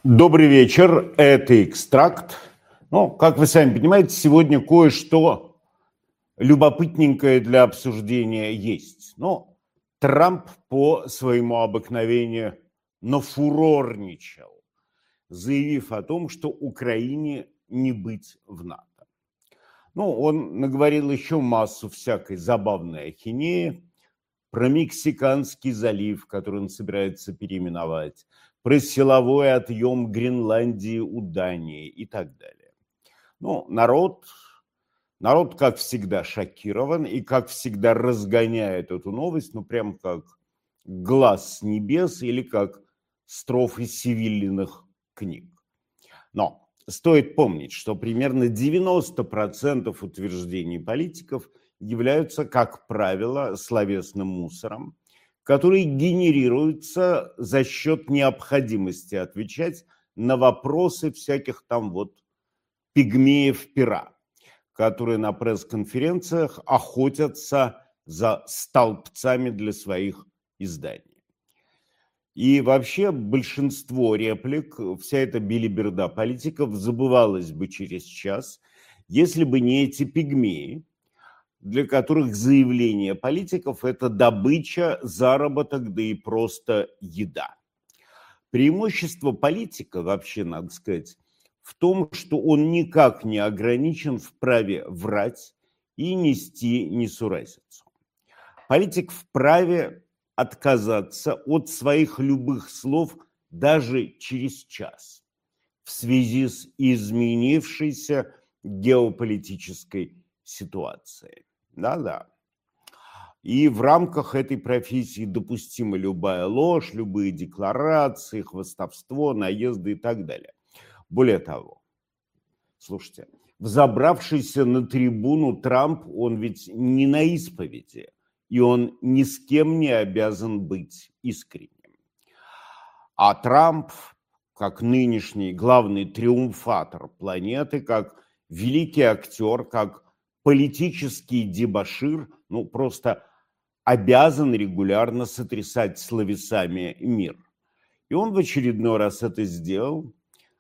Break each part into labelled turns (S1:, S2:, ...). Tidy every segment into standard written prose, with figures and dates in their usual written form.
S1: Добрый вечер, это «Экстракт». Ну, как вы сами понимаете, сегодня кое-что любопытненькое для обсуждения есть. Но Трамп по своему обыкновению нафурорничал, заявив о том, что Украине не быть в НАТО. Ну, он наговорил еще массу всякой забавной ахинеи про Мексиканский залив, который он собирается переименовать, про силовой отъем Гренландии у Дании и так далее. Ну, народ, как всегда, шокирован и, как всегда, разгоняет эту новость, ну, прям как глаз с небес или как строфы Севиллиных книг. Но стоит помнить, что примерно 90% утверждений политиков являются, как правило, словесным мусором, который генерируется за счет необходимости отвечать на вопросы всяких там вот пигмеев пера, которые на пресс-конференциях охотятся за столбцами для своих изданий. И вообще большинство реплик, вся эта белиберда политиков забывалась бы через час, если бы не эти пигмеи, для которых заявление политиков – это добыча, заработок, да и просто еда. Преимущество политика, вообще, надо сказать, в том, что он никак не ограничен в праве врать и нести несуразицу. Политик вправе отказаться от своих любых слов даже через час в связи с изменившейся геополитической ситуацией. Да-да. И в рамках этой профессии допустима любая ложь, любые декларации, хвастовство, наезды и так далее. Более того, слушайте, взобравшийся на трибуну Трамп, он ведь не на исповеди, и он ни с кем не обязан быть искренним. А Трамп, как нынешний главный триумфатор планеты, как великий актер, как политический дебошир, ну, просто обязан регулярно сотрясать словесами мир. И он в очередной раз это сделал.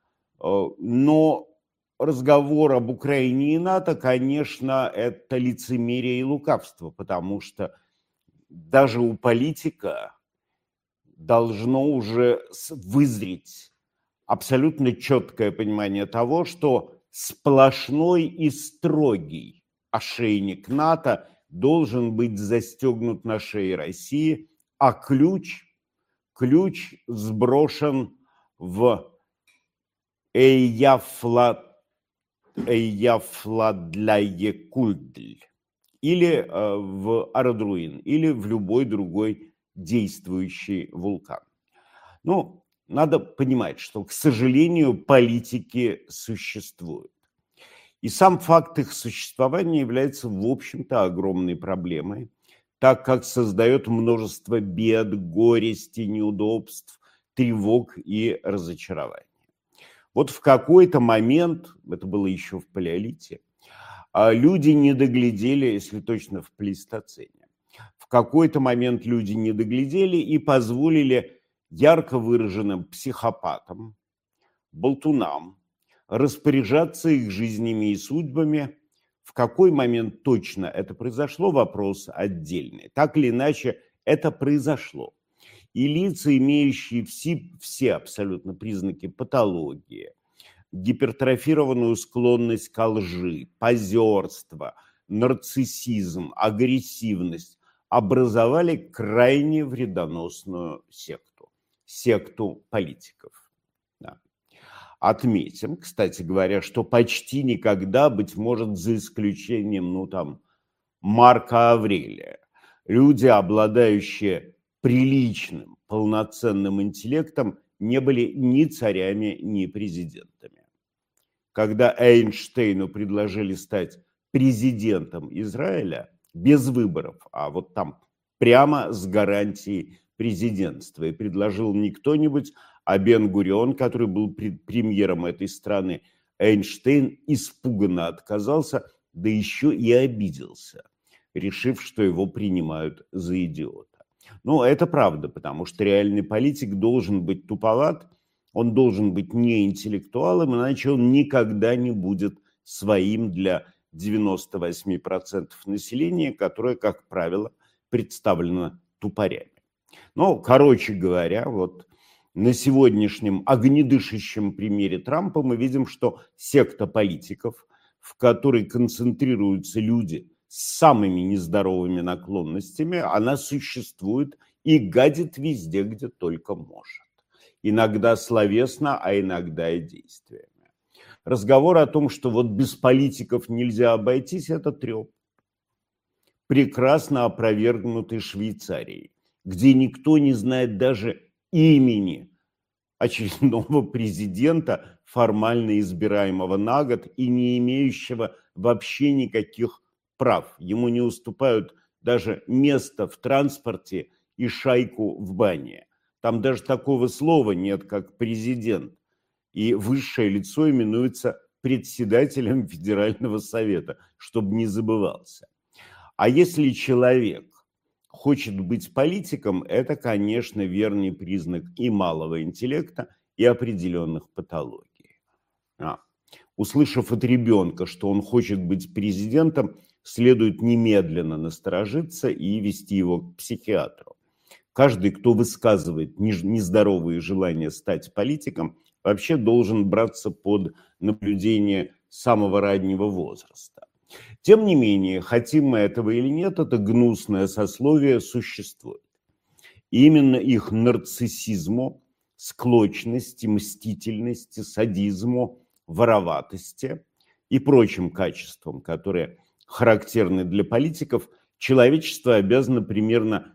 S1: Но разговор об Украине и НАТО, конечно, это лицемерие и лукавство, потому что даже у политика должно уже вызреть абсолютно четкое понимание того, что сплошной и строгий ошейник НАТО должен быть застегнут на шее России, а ключ сброшен в Эйяфладляекультль или в Арадруин, или в любой другой действующий вулкан. Ну, надо понимать, что, к сожалению, политики существуют. И сам факт их существования является, в общем-то, огромной проблемой, так как создает множество бед, горестей, неудобств, тревог и разочарований. Вот в какой-то момент, это было еще в палеолите, люди не доглядели, если точно в плейстоцене. В какой-то момент люди не доглядели и позволили ярко выраженным психопатам, болтунам распоряжаться их жизнями и судьбами. В какой момент точно это произошло, вопрос отдельный. Так или иначе, это произошло. И лица, имеющие все абсолютно признаки патологии, гипертрофированную склонность к лжи, позерство, нарциссизм, агрессивность, образовали крайне вредоносную секту политиков. Да. Отметим, кстати говоря, что почти никогда, быть может, за исключением, Марка Аврелия, люди, обладающие приличным, полноценным интеллектом, не были ни царями, ни президентами. Когда Эйнштейну предложили стать президентом Израиля без выборов, а вот там прямо с гарантией президентства, и предложил не кто-нибудь, а Бен-Гурион, который был премьером этой страны, Эйнштейн испуганно отказался, да еще и обиделся, решив, что его принимают за идиота. Ну, это правда, потому что реальный политик должен быть туповат, Он должен быть не интеллектуалом, иначе он никогда не будет своим для 98% населения, которое, как правило, представлено тупорями. Ну, короче говоря, вот на сегодняшнем огнедышащем примере Трампа мы видим, что секта политиков, в которой концентрируются люди с самыми нездоровыми наклонностями, она существует и гадит везде, где только может. Иногда словесно, а иногда и действиями. Разговор о том, что вот без политиков нельзя обойтись, это треп. Прекрасно опровергнутый Швейцарией, где никто не знает даже имени очередного президента, формально избираемого на год и не имеющего вообще никаких прав. Ему не уступают даже место в транспорте и шайку в бане. Там даже такого слова нет, как президент. И высшее лицо именуется председателем Федерального совета, чтобы не забывался. А если человек хочет быть политиком, это, конечно, верный признак и малого интеллекта, и определенных патологий. Услышав от ребенка, что он хочет быть президентом, следует немедленно насторожиться и вести его к психиатру. Каждый, кто высказывает нездоровые желания стать политиком, вообще должен браться под наблюдение самого раннего возраста. Тем не менее, хотим мы этого или нет, это гнусное сословие существует. И именно их нарциссизму, склочности, мстительности, садизму, вороватости и прочим качествам, которые характерны для политиков, человечество обязано примерно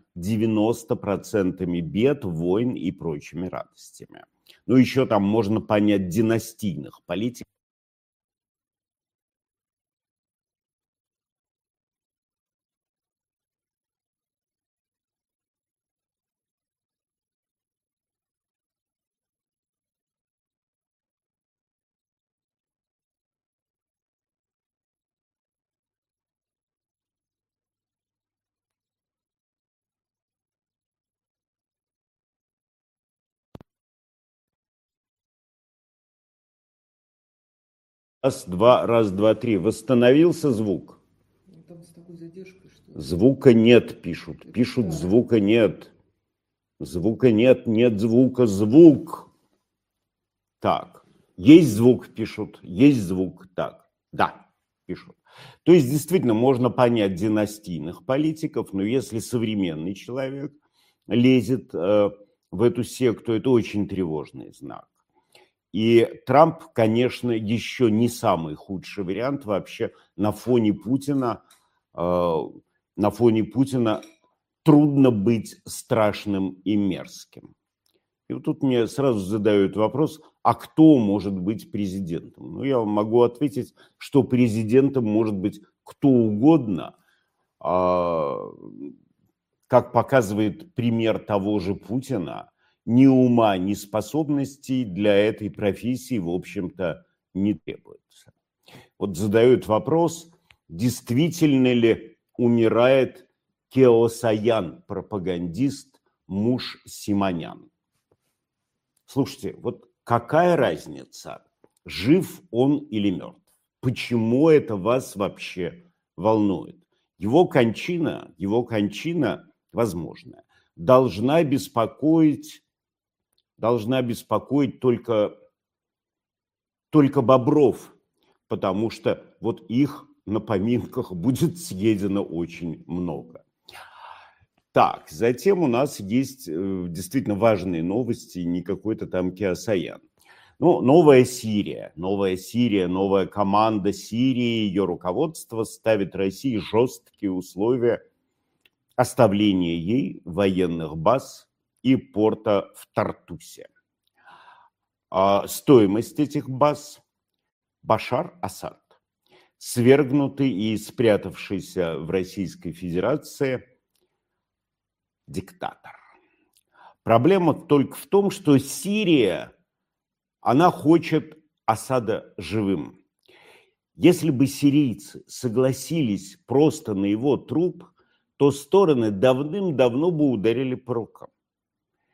S1: 90% бед, войн и прочими радостями. Ну, еще там можно понять династийных политиков. Раз, два, три. Восстановился звук?
S2: Там с такой задержкой, что...
S1: Звука нет, пишут. Пишут, звука нет. Звука нет, нет звука, звук. Так, есть звук, пишут, есть звук. Так, да, пишут. То есть, действительно, можно понять династийных политиков, но если современный человек лезет в эту секту, это очень тревожный знак. И Трамп, конечно, еще не самый худший вариант вообще на фоне Путина. На фоне Путина трудно быть страшным и мерзким. И вот тут мне сразу задают вопрос, а кто может быть президентом? Ну, я вам могу ответить, что президентом может быть кто угодно. Как показывает пример того же Путина, ни ума, ни способностей для этой профессии, в общем-то, не требуется. Вот задают вопрос, действительно ли умирает Кеосаян, пропагандист, муж Симонян. Слушайте, вот какая разница, жив он или мертв? Почему это вас вообще волнует? Его кончина возможная, должна беспокоить только бобров, потому что вот их на поминках будет съедено очень много. Так, затем у нас есть действительно важные новости, не какой-то там Кеосаян. Ну, новая Сирия, новая команда Сирии, ее руководство ставит России жесткие условия оставления ей военных баз и порта в Тартусе. Стоимость этих баз – Башар Асад, свергнутый и спрятавшийся в Российской Федерации диктатор. Проблема только в том, что Сирия, она хочет Асада живым. Если бы сирийцы согласились просто на его труп, то стороны давным-давно бы ударили по рукам.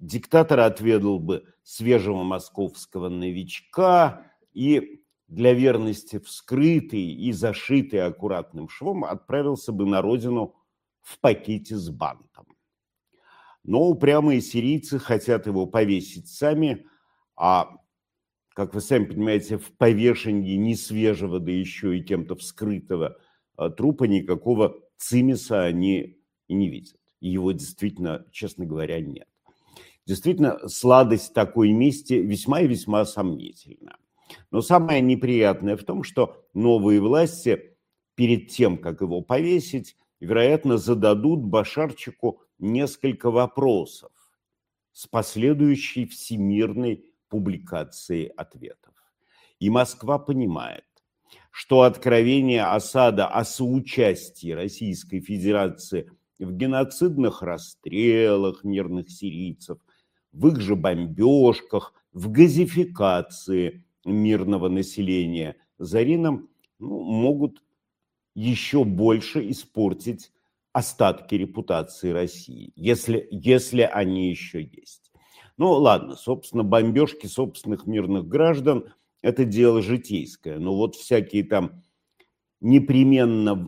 S1: диктатор отведал бы свежего московского новичка и для верности вскрытый и зашитый аккуратным швом отправился бы на родину в пакете с бантом. Но упрямые сирийцы хотят его повесить сами, а, как вы сами понимаете, в повешении несвежего, да еще и кем-то вскрытого трупа никакого цимиса они и не видят. Его действительно, честно говоря, нет. Действительно, сладость такой мести весьма и весьма сомнительна. Но самое неприятное в том, что новые власти перед тем, как его повесить, вероятно, зададут Башарчику несколько вопросов с последующей всемирной публикацией ответов. И Москва понимает, что откровение Асада о соучастии Российской Федерации в геноцидных расстрелах мирных сирийцев, в их же бомбежках, в газификации мирного населения Зарином могут еще больше испортить остатки репутации России, если они еще есть. Ну ладно, собственно, бомбежки собственных мирных граждан – это дело житейское, но вот всякие там непременно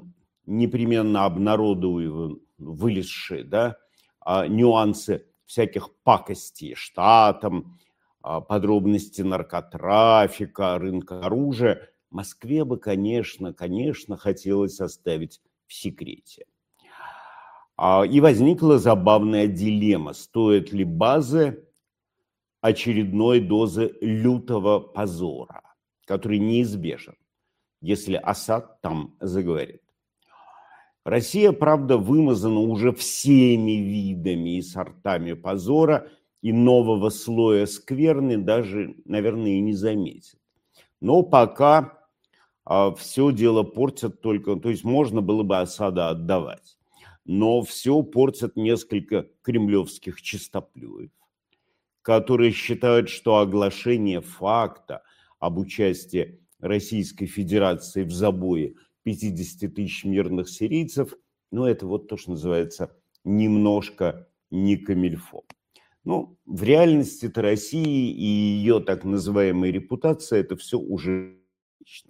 S1: обнародуемые, вылезшие, да, нюансы всяких пакостей штатам, подробности наркотрафика, рынка оружия Москве бы, конечно, хотелось оставить в секрете. И возникла забавная дилемма: стоит ли базы очередной дозы лютого позора, который неизбежен, если Асад там заговорит. Россия, правда, вымазана уже всеми видами и сортами позора, и нового слоя скверны даже, наверное, и не заметит. Но пока все дело портят только, то есть можно было бы Асада отдавать, но все портят несколько кремлевских чистоплюев, которые считают, что оглашение факта об участии Российской Федерации в забое 50 тысяч мирных сирийцев, это вот то, что называется немножко не камильфо. В реальности-то России и ее так называемая репутация – это все уже лично.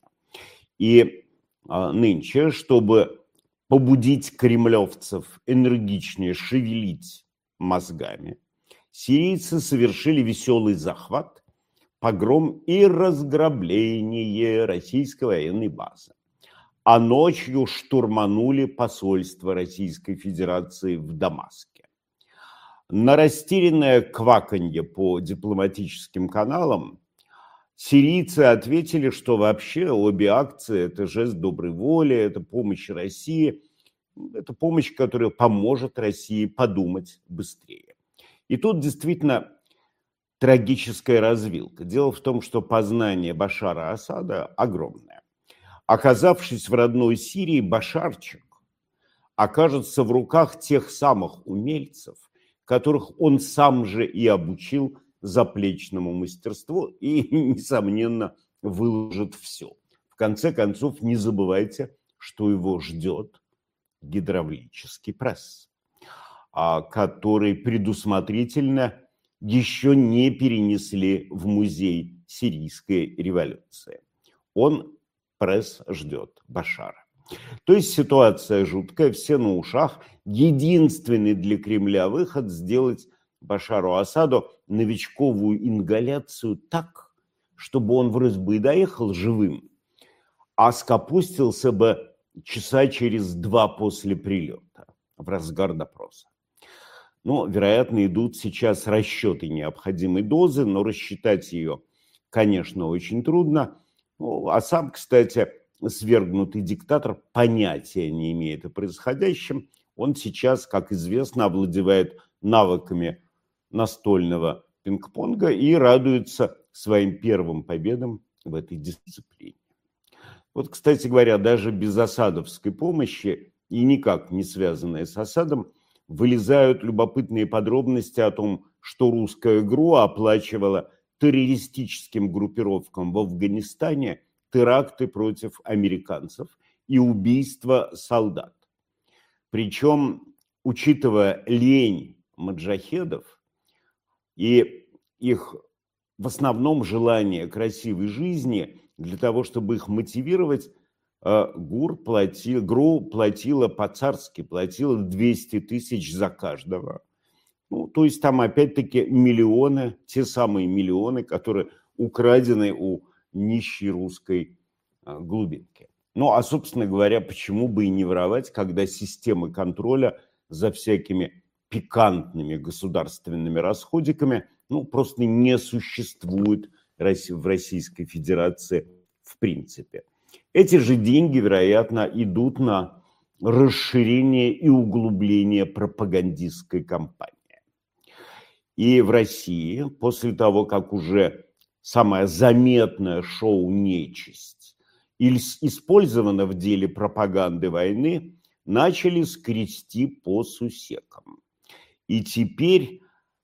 S1: И нынче, чтобы побудить кремлевцев энергичнее шевелить мозгами, сирийцы совершили веселый захват, погром и разграбление российской военной базы. А ночью штурманули посольство Российской Федерации в Дамаске. На растерянное кваканье по дипломатическим каналам сирийцы ответили, что вообще обе акции – это жест доброй воли, это помощь России, это помощь, которая поможет России подумать быстрее. И тут действительно трагическая развилка. Дело в том, что познание Башара Асада огромное. Оказавшись в родной Сирии, Башарчик окажется в руках тех самых умельцев, которых он сам же и обучил заплечному мастерству и, несомненно, выложит все. В конце концов, не забывайте, что его ждет гидравлический пресс, который предусмотрительно еще не перенесли в музей сирийской революции. Пресс ждет Башара. То есть ситуация жуткая, все на ушах. Единственный для Кремля выход – сделать Башару Асаду новичковую ингаляцию так, чтобы он вроде бы и доехал живым, а скопустился бы часа через 2 после прилета, в разгар допроса. Вероятно, идут сейчас расчеты необходимой дозы, но рассчитать ее, конечно, очень трудно. А сам, кстати, свергнутый диктатор понятия не имеет о происходящем. Он сейчас, как известно, овладевает навыками настольного пинг-понга и радуется своим первым победам в этой дисциплине. Вот, кстати говоря, даже без асадовской помощи и никак не связанные с Асадом вылезают любопытные подробности о том, что русская ГРУ оплачивала террористическим группировкам в Афганистане теракты против американцев и убийства солдат. Причем, учитывая лень маджахедов, И их в основном желание красивой жизни, для того, чтобы их мотивировать, ГРУ платила по-царски, платила 200 тысяч за каждого. Ну, то есть там опять-таки миллионы, те самые миллионы, которые украдены у нищей русской глубинки. Ну, а, собственно говоря, почему бы и не воровать, когда системы контроля за всякими пикантными государственными расходиками, ну, просто не существует в Российской Федерации в принципе. Эти же деньги, вероятно, идут на расширение и углубление пропагандистской кампании. И в России, после того, как уже самое заметное шоу «Нечисть» использовано в деле пропаганды войны, начали скрести по сусекам. И теперь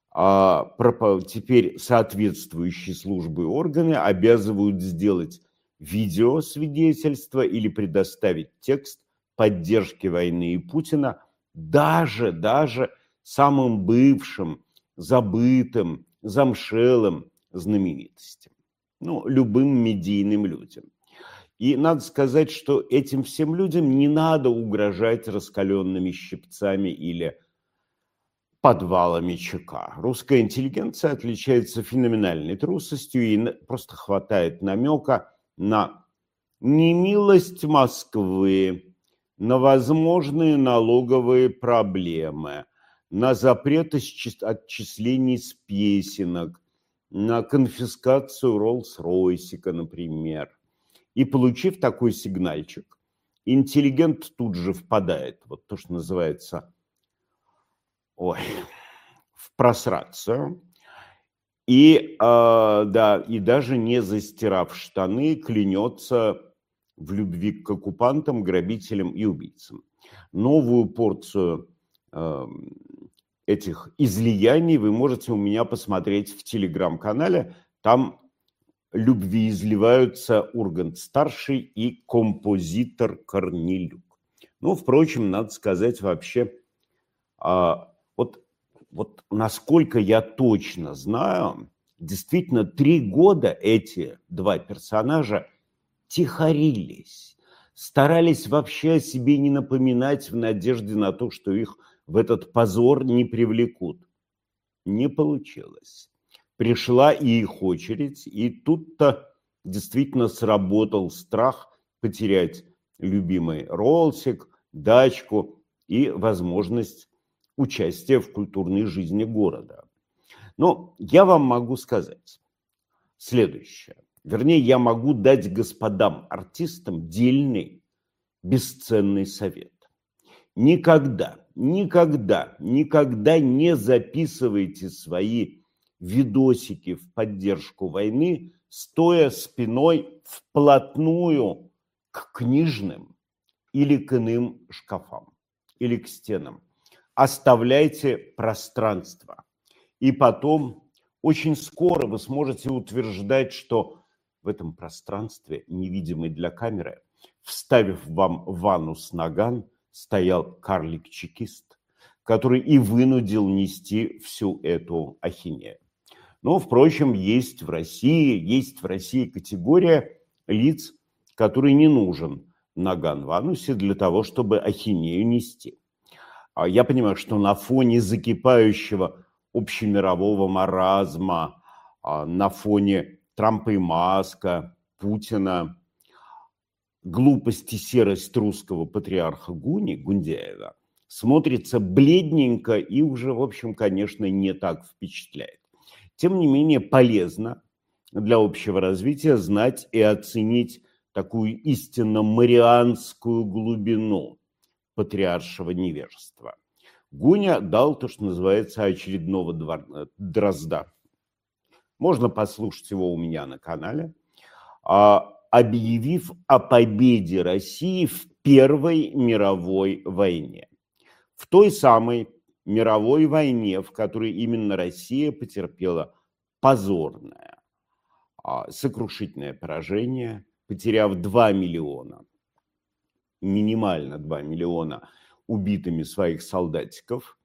S1: соответствующие службы и органы обязывают сделать видеосвидетельство или предоставить текст поддержки войны и Путина даже самым бывшим, забытым, замшелым знаменитостям, ну, любым медийным людям. И надо сказать, что этим всем людям не надо угрожать раскаленными щипцами или подвалами ЧК. Русская интеллигенция отличается феноменальной трусостью, и просто хватает намека на немилость Москвы, на возможные налоговые проблемы, на запрет отчислений с песенок, на конфискацию Роллс-Ройсика, например. И получив такой сигнальчик, интеллигент тут же впадает, вот то, что называется, в просрацию. И даже не застирав штаны, клянется в любви к оккупантам, грабителям и убийцам. Новую порцию этих излияний вы можете у меня посмотреть в телеграм-канале. Там любви изливаются Ургант-старший и композитор Корнелюк. Ну, впрочем, надо сказать вообще, вот насколько я точно знаю, действительно 3 года эти два персонажа тихорились, старались вообще о себе не напоминать в надежде на то, что их в этот позор не привлекут. Не получилось. Пришла и их очередь, и тут-то действительно сработал страх потерять любимый роллсик, дачку и возможность участия в культурной жизни города. Но я вам могу сказать следующее. Вернее, я могу дать господам артистам дельный, бесценный совет. Никогда не записывайте свои видосики в поддержку войны, стоя спиной вплотную к книжным или к иным шкафам, или к стенам. Оставляйте пространство. И потом очень скоро вы сможете утверждать, что в этом пространстве, невидимый для камеры, вставив вам в анус наган, стоял карлик-чекист, который и вынудил нести всю эту ахинею. Но, впрочем, есть в России категория лиц, которой не нужен наган в анусе для того, чтобы ахинею нести. Я понимаю, что на фоне закипающего общемирового маразма, на фоне Трампа и Маска, Путина, глупость и серость русского патриарха Гундяева смотрится бледненько и уже, в общем, конечно, не так впечатляет. Тем не менее, полезно для общего развития знать и оценить такую истинно марианскую глубину патриаршего невежества. Гуня дал то, что называется, очередного дрозда. Можно послушать его у меня на канале, объявив о победе России в Первой мировой войне. В той самой мировой войне, в которой именно Россия потерпела позорное, сокрушительное поражение, потеряв 2 миллиона, минимально 2 миллиона убитыми своих солдатиков,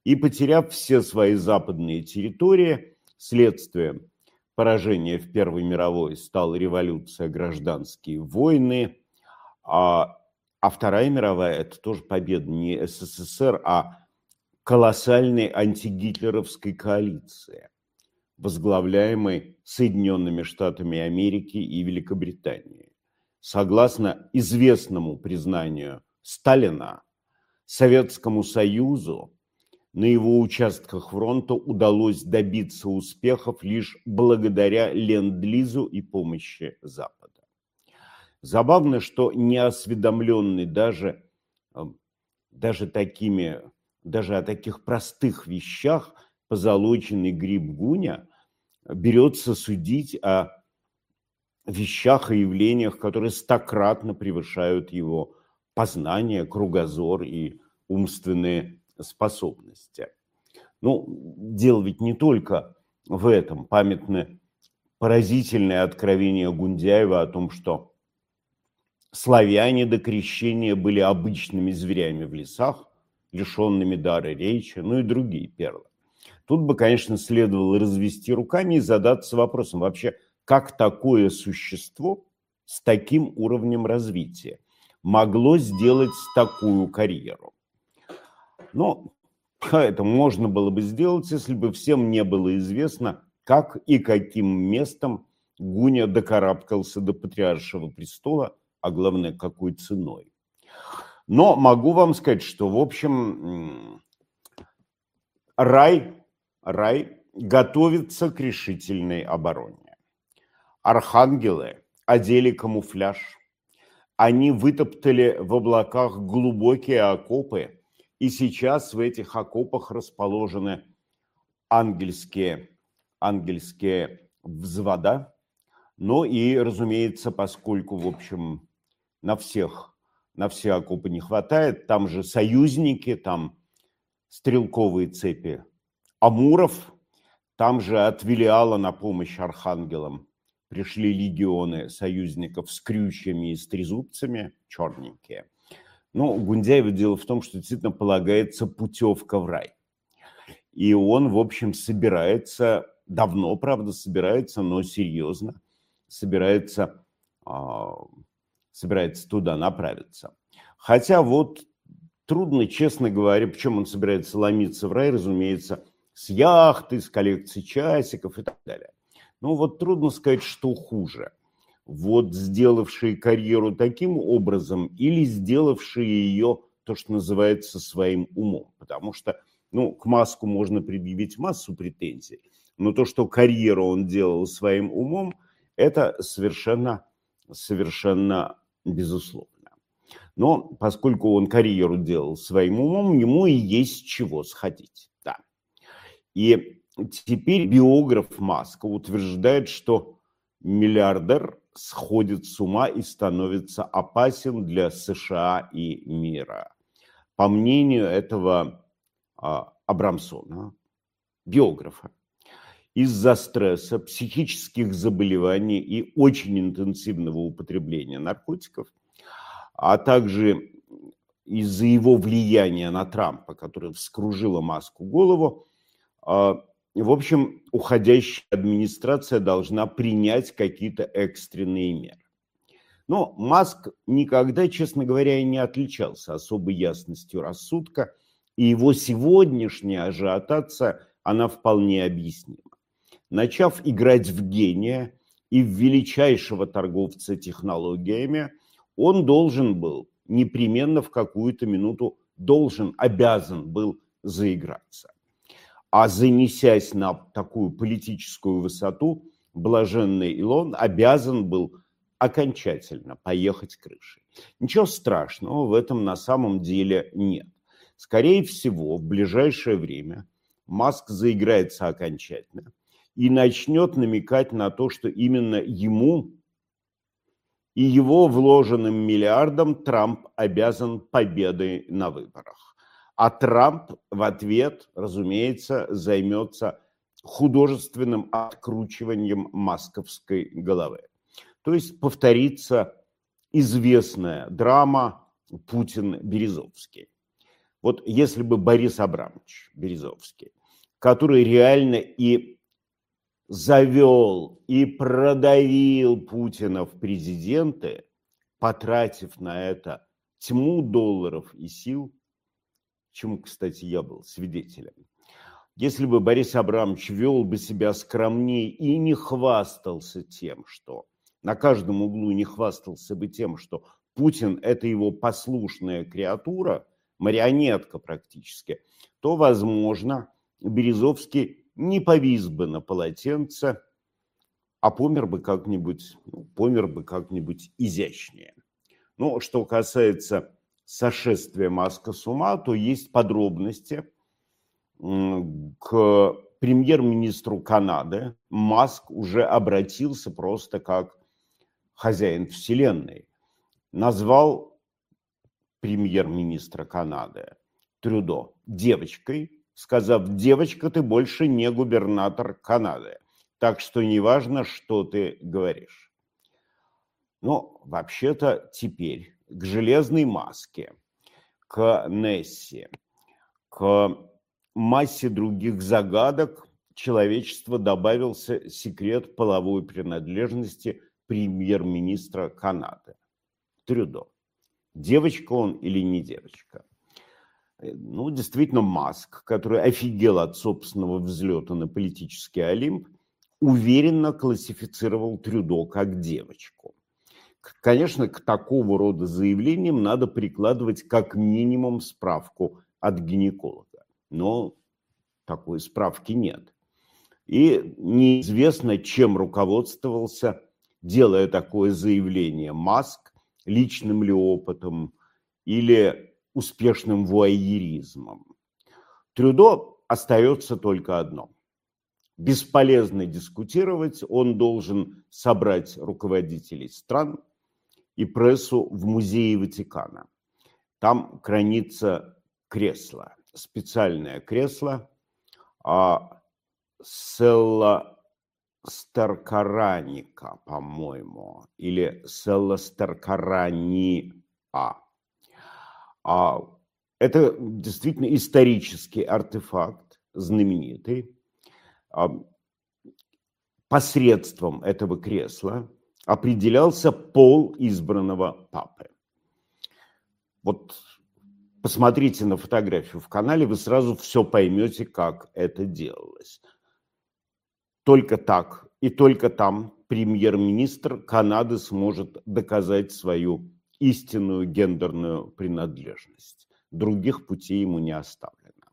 S1: и потеряв все свои западные территории, следствием поражения в Первой мировой стала революция, гражданские войны, а Вторая мировая – это тоже победа не СССР, а колоссальной антигитлеровской коалиции, возглавляемой Соединенными Штатами Америки и Великобританией. Согласно известному признанию Сталина, Советскому Союзу на его участках фронта удалось добиться успехов лишь благодаря ленд-лизу и помощи Запада. Забавно, что неосведомленный даже о таких простых вещах позолоченный Гриб Гуня берется судить о вещах и явлениях, которые стократно превышают его познание, кругозор и умственные способности. Ну, дело ведь не только в этом. Памятны поразительное откровение Гундяева о том, что славяне до крещения были обычными зверями в лесах, лишенными дара речи, ну и другие перлы. Тут бы, конечно, следовало развести руками и задаться вопросом вообще, как такое существо с таким уровнем развития могло сделать такую карьеру. Но это можно было бы сделать, если бы всем не было известно, как и каким местом Гуня докарабкался до патриаршего престола, а главное, какой ценой. Но могу вам сказать, что, в общем, рай готовится к решительной обороне. Архангелы одели камуфляж, они вытоптали в облаках глубокие окопы, и сейчас в этих окопах расположены ангельские взвода. Ну и, разумеется, поскольку, в общем, на все окопы не хватает, там же союзники, там стрелковые цепи Амуров, там же от Велиала на помощь архангелам пришли легионы союзников с крючьями и с трезубцами, черненькие. Ну, Гундяеву дело в том, что действительно полагается путевка в рай. И он, в общем, собирается, давно, правда, собирается, но серьезно, собирается туда направиться. Хотя вот трудно, честно говоря, причем он собирается ломиться в рай, разумеется, с яхты, с коллекцией часиков и так далее. Ну вот трудно сказать, что хуже. Вот сделавшие карьеру таким образом или сделавшие ее, то, что называется, своим умом. Потому что, ну, к Маску можно предъявить массу претензий, но то, что карьеру он делал своим умом, это совершенно безусловно. Но поскольку он карьеру делал своим умом, ему и есть с чего сходить. Да. И теперь биограф Маска утверждает, что миллиардер сходит с ума и становится опасен для США и мира. По мнению этого Абрамсона, биографа, из-за стресса, психических заболеваний и очень интенсивного употребления наркотиков, а также из-за его влияния на Трампа, которое вскружило Маску голову, в общем, уходящая администрация должна принять какие-то экстренные меры. Но Маск никогда, честно говоря, и не отличался особой ясностью рассудка, и его сегодняшняя ажиотация, она вполне объяснима. Начав играть в гения и в величайшего торговца технологиями, он должен был непременно в какую-то минуту обязан был заиграться. А занесясь на такую политическую высоту, блаженный Илон обязан был окончательно поехать крышей. Ничего страшного в этом на самом деле нет. Скорее всего, в ближайшее время Маск заиграется окончательно и начнет намекать на то, что именно ему и его вложенным миллиардам Трамп обязан победой на выборах. А Трамп в ответ, разумеется, займется художественным откручиванием масковской головы. То есть повторится известная драма Путин-Березовский. Вот если бы Борис Абрамович Березовский, который реально и завел, и продавил Путина в президенты, потратив на это тьму долларов и сил, чему, кстати, я был свидетелем. Если бы Борис Абрамович вел бы себя скромнее и не хвастался тем, что на каждом углу не хвастался бы тем, что Путин – это его послушная креатура, марионетка практически, то, возможно, Березовский не повис бы на полотенце, а помер бы как-нибудь изящнее. Но что касается сошествия Маска с ума, то есть подробности. К премьер-министру Канады Маск уже обратился просто как хозяин вселенной. Назвал премьер-министра Канады Трюдо девочкой, сказав: девочка, ты больше не губернатор Канады, так что неважно, что ты говоришь. Но вообще-то теперь к железной маске, к Несси, к массе других загадок человечества добавился секрет половой принадлежности премьер-министра Канады Трюдо. Девочка он или не девочка? Ну, действительно, Маск, который офигел от собственного взлета на политический Олимп, уверенно классифицировал Трюдо как девочку. Конечно, к такого рода заявлениям надо прикладывать как минимум справку от гинеколога. Но такой справки нет. И неизвестно, чем руководствовался, делая такое заявление, Маск, личным ли опытом или успешным вуайеризмом. Трюдо остается только одно. Бесполезно дискутировать, он должен собрать руководителей стран и прессу в музее Ватикана. Там хранится кресло. Специальное кресло Селла Старкараника, по-моему, или Селла Старкарания. Это действительно исторический артефакт, знаменитый. Посредством этого кресла определялся пол избранного папы. Вот посмотрите на фотографию в канале, вы сразу все поймете, как это делалось. Только так и только там премьер-министр Канады сможет доказать свою истинную гендерную принадлежность. Других путей ему не оставлено.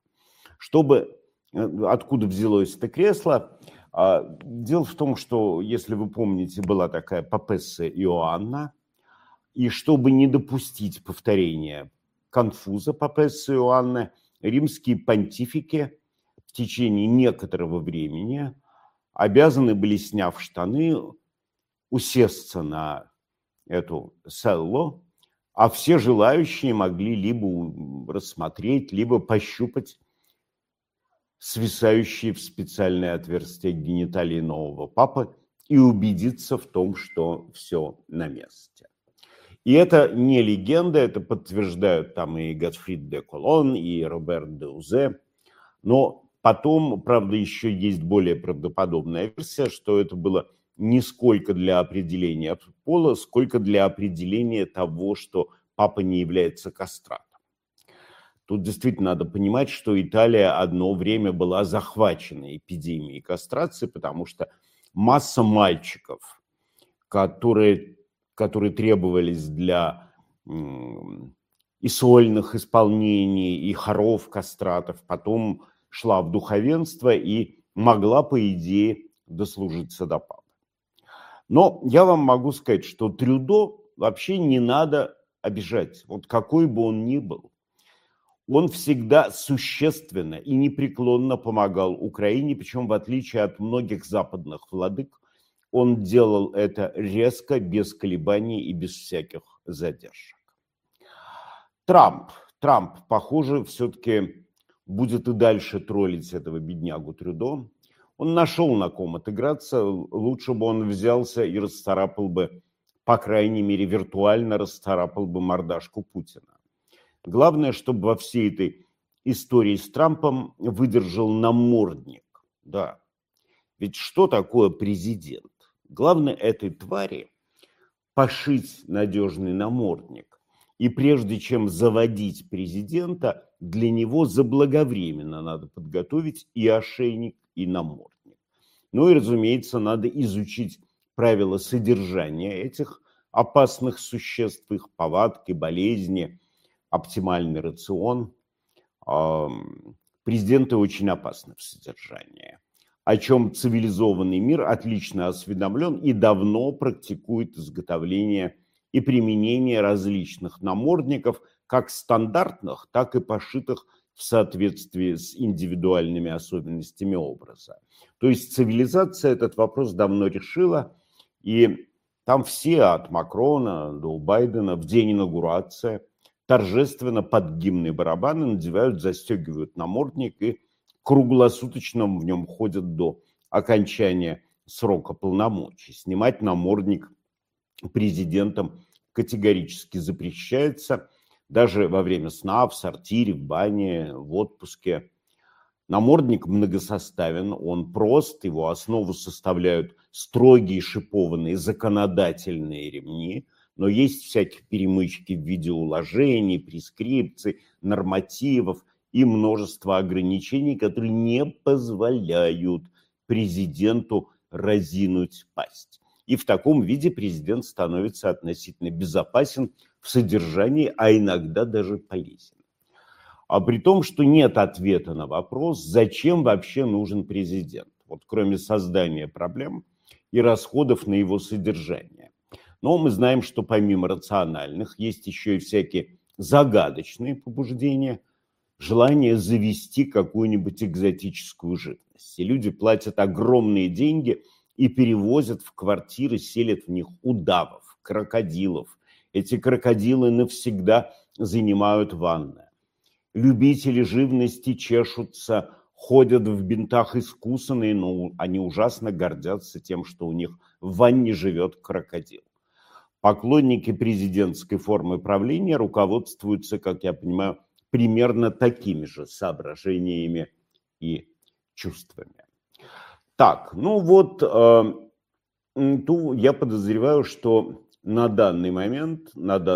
S1: Откуда взялось это кресло? Дело в том, что, если вы помните, была такая папесса Иоанна, и чтобы не допустить повторения конфуза папессы Иоанны, римские понтифики в течение некоторого времени обязаны были, сняв штаны, усесться на эту селлу, а все желающие могли либо рассмотреть, либо пощупать свисающие в специальное отверстие гениталии нового папы и убедиться в том, что все на месте. И это не легенда, это подтверждают там и Готфрид де Колон, и Роберт де Узе. Но потом, правда, еще есть более правдоподобная версия, что это было не сколько для определения пола, сколько для определения того, что папа не является кастратом. Тут действительно надо понимать, что Италия одно время была захвачена эпидемией кастрации, потому что масса мальчиков, которые требовались для и сольных исполнений, и хоров кастратов, потом шла в духовенство и могла, по идее, дослужиться до папы. Но я вам могу сказать, что Трюдо вообще не надо обижать, вот какой бы он ни был. Он всегда существенно и непреклонно помогал Украине, причем в отличие от многих западных владык, он делал это резко, без колебаний и без всяких задержек. Трамп, похоже, все-таки будет и дальше троллить этого беднягу Трюдо. Он нашел на ком отыграться, лучше бы он взялся и расцарапал бы, по крайней мере, виртуально расцарапал бы мордашку Путина. Главное, чтобы во всей этой истории с Трампом выдержал намордник. Да. Ведь что такое президент? Главное этой твари пошить надежный намордник. И прежде чем заводить президента, для него заблаговременно надо подготовить и ошейник, и намордник. Ну и, разумеется, надо изучить правила содержания этих опасных существ, их повадки, болезни, оптимальный рацион. Президенты очень опасны в содержании, о чем цивилизованный мир отлично осведомлен и давно практикует изготовление и применение различных намордников, как стандартных, так и пошитых в соответствии с индивидуальными особенностями образа. То есть цивилизация этот вопрос давно решила, и там все от Макрона до Байдена в день инаугурации торжественно под гимны и барабаны надевают, застегивают намордник и круглосуточно в нем ходят до окончания срока полномочий. Снимать намордник президентом категорически запрещается, даже во время сна, в сортире, в бане, в отпуске. Намордник многосоставен, он прост, его основу составляют строгие шипованные законодательные ремни, но есть всякие перемычки в виде уложений, прескрипций, нормативов и множество ограничений, которые не позволяют президенту разинуть пасть. И в таком виде президент становится относительно безопасен в содержании, а иногда даже полезен. А при том, что нет ответа на вопрос, зачем вообще нужен президент, вот кроме создания проблем и расходов на его содержание. Но мы знаем, что помимо рациональных есть еще и всякие загадочные побуждения, желание завести какую-нибудь экзотическую живность. И люди платят огромные деньги и перевозят в квартиры, селят в них удавов, крокодилов. Эти крокодилы навсегда занимают ванны. Любители живности чешутся, ходят в бинтах искусанные, но они ужасно гордятся тем, что у них в ванне живет крокодил. Поклонники президентской формы правления руководствуются, как я понимаю, примерно такими же соображениями и чувствами. Так, ну вот, я подозреваю, что на данный момент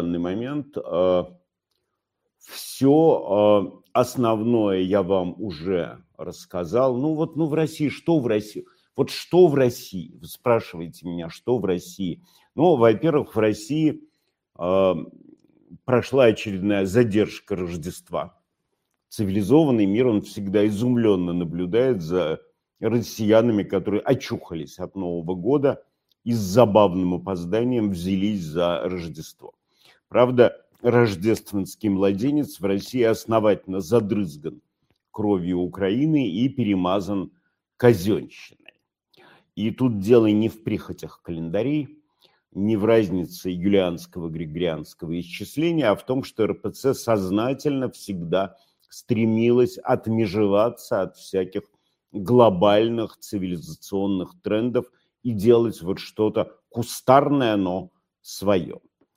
S1: все основное я вам уже рассказал. В России, что в России? Вот что в России? Вы спрашиваете меня, что в России? Ну, во-первых, в России прошла очередная задержка Рождества. Цивилизованный мир, он всегда изумленно наблюдает за россиянами, которые очухались от Нового года и с забавным опозданием взялись за Рождество. Правда, рождественский младенец в России основательно задрызган кровью Украины и перемазан казенщиной. И тут дело не в прихотях календарей, не в разнице юлианского, григорианского исчисления, а в том, что РПЦ сознательно всегда стремилась отмежеваться от всяких глобальных цивилизационных трендов и делать вот что-то кустарное, но свое.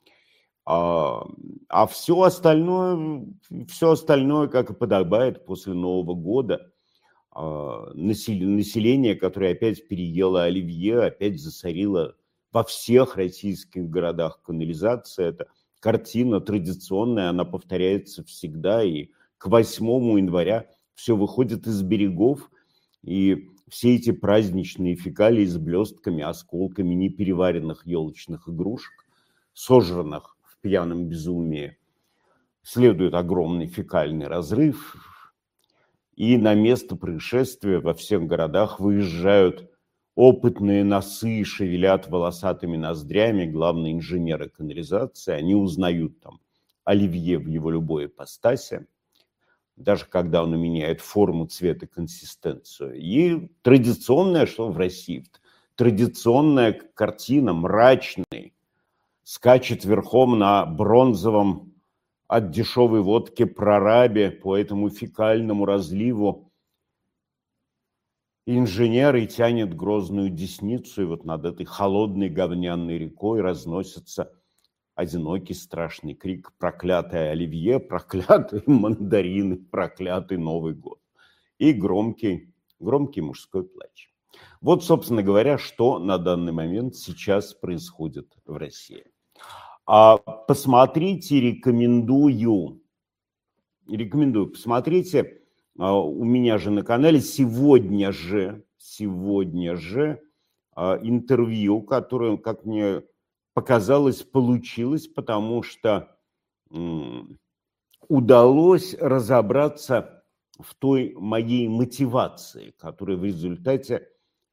S1: А все остальное, как и подобает после Нового года, население, которое опять переело оливье, опять засорило во всех российских городах канализация. Это картина традиционная, она повторяется всегда, и к 8 января все выходит из берегов, и все эти праздничные фекалии с блестками, осколками непереваренных елочных игрушек, сожранных в пьяном безумии, следует огромный фекальный разрыв, и на место происшествия во всех городах выезжают опытные носы, шевелят волосатыми ноздрями, главные инженеры канализации, они узнают там оливье в его любой ипостаси, даже когда он меняет форму, цвет и консистенцию. И традиционная, что в России, традиционная картина, мрачный, скачет верхом на бронзовом от дешевой водки прорабе по этому фекальному разливу инженер и тянет грозную десницу, и вот над этой холодной говняной рекой разносятся одинокий страшный крик, проклятое оливье, проклятые мандарины, проклятый Новый год. И громкий мужской плач. Вот, собственно говоря, что на данный момент сейчас происходит в России. Посмотрите, рекомендую, посмотрите, у меня же на канале сегодня же интервью, которое, как мне показалось, получилось, потому что удалось разобраться в той моей мотивации, которая в результате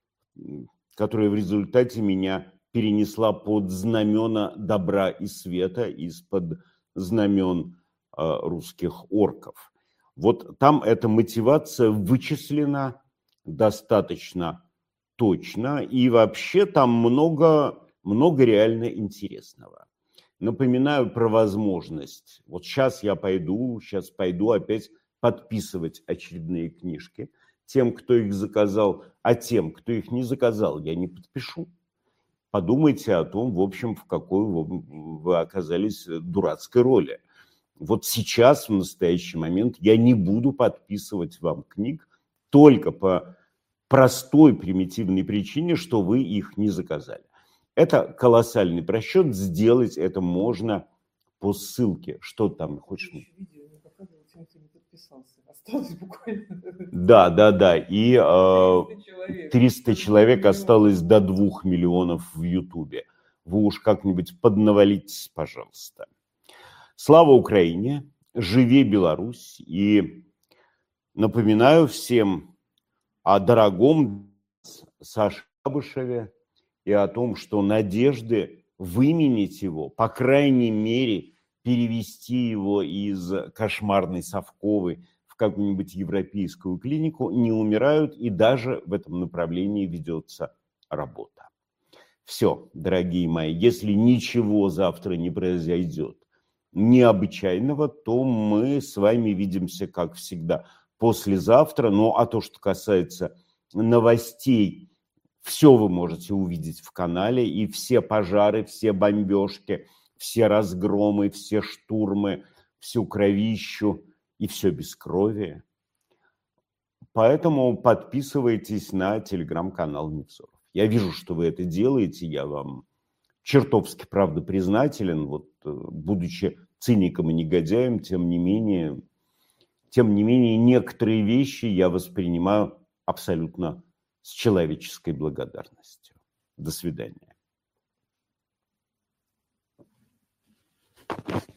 S1: меня перенесла под знамена добра и света из-под знамен русских орков. Вот там эта мотивация вычислена достаточно точно, и вообще там много реально интересного. Напоминаю про возможность. Вот сейчас пойду опять подписывать очередные книжки тем, кто их заказал, а тем, кто их не заказал, я не подпишу. Подумайте о том, в общем, в какой вы оказались дурацкой роли. Вот сейчас, в настоящий момент, я не буду подписывать вам книг только по простой примитивной причине, что вы их не заказали. Это колоссальный просчет, сделать это можно по ссылке. Что там хочешь?
S2: Видео не показывал тем, кто не подписался. Осталось буквально...
S1: Да. И 300 человек осталось до 2
S2: миллионов
S1: миллионов в Ютубе. Вы уж как-нибудь поднавалитесь, пожалуйста. Слава Украине! Живи Беларусь! И напоминаю всем о дорогом Саше Кабышеве и о том, что надежды выменить его, по крайней мере, перевести его из кошмарной Совковой в какую-нибудь европейскую клинику, не умирают, и даже в этом направлении ведется работа. Все, дорогие мои, если ничего завтра не произойдет необычайного, то мы с вами видимся, как всегда, послезавтра. Ну, а то, что касается новостей, все вы можете увидеть в канале, и все пожары, все бомбежки, все разгромы, все штурмы, всю кровищу и все бескровие. Поэтому подписывайтесь на телеграм-канал Невзоров. Я вижу, что вы это делаете, я вам чертовски, правда, признателен, вот, будучи циником и негодяем, тем не менее, некоторые вещи я воспринимаю абсолютно с человеческой благодарностью. До свидания.